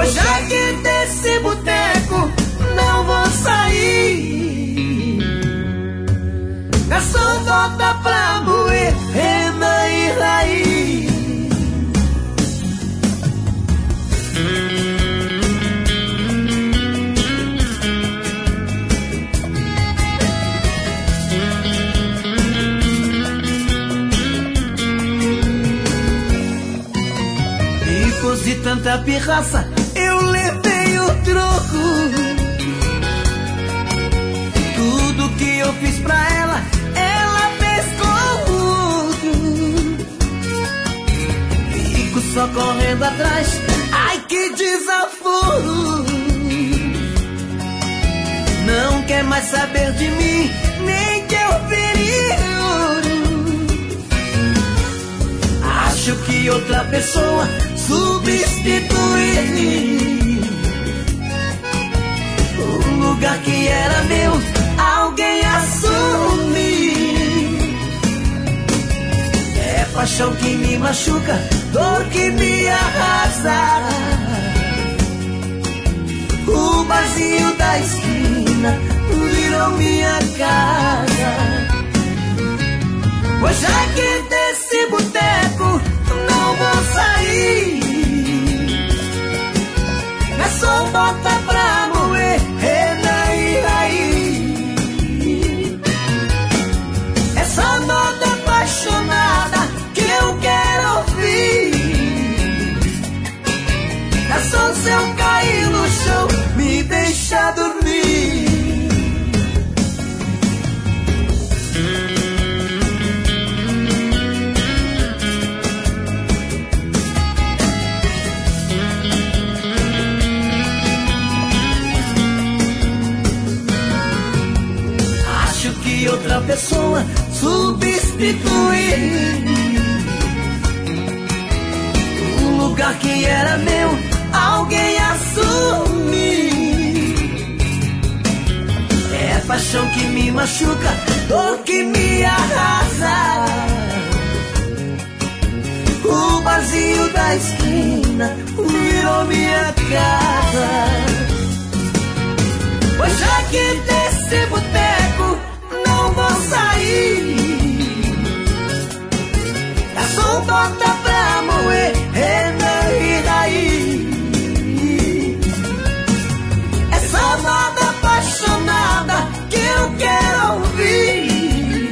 Pois já que desse boteco não vou sair. Garçom, volta pra moer rena e raiz. Depois de tanta pirraça, eu levei o troco. Tudo que eu fiz pra ela, ela fez com o outro. Fico só correndo atrás, ai que desaforo. Não quer mais saber de mim, nem que eu vire ouro. Acho que outra pessoa substituir o lugar que era meu, alguém assumir. É paixão que me machuca, dor que me arrasa. O barzinho da esquina virou minha casa. Pois já que desse boteco não vou sair. Garçom, bota pra moer rena e raiz. Essa nota apaixonada que eu quero ouvir. Garçom, se eu cair no chão, me deixa dormir. Outra pessoa substituir o lugar que era meu, alguém assumir. É paixão que me machuca, dor que me arrasa. O barzinho da esquina virou minha casa. Pois já que desse boteco não vou sair. Garçom, bota pra moer rena e raiz. Essa moda apaixonada que eu quero ouvir.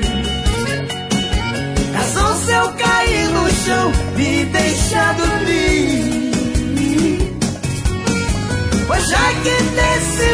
Garçom, se eu cair no chão, me deixa dormir. Pois já que desse